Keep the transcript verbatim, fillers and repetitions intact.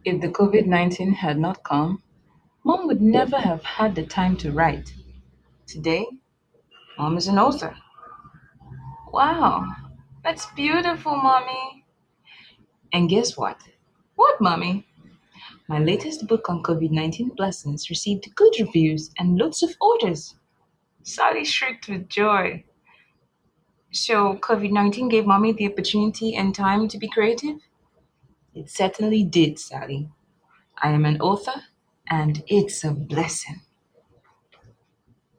If the COVID nineteen had not come, Mom would never have had the time to write. Today, Mom is an author. Wow, that's beautiful, Mommy. And guess what? What, Mommy? My latest book on COVID nineteen lessons received good reviews and lots of orders. Sally shrieked with joy. So, COVID nineteen gave Mommy the opportunity and time to be creative? It certainly did, Sally. I am an author, and it's a blessing.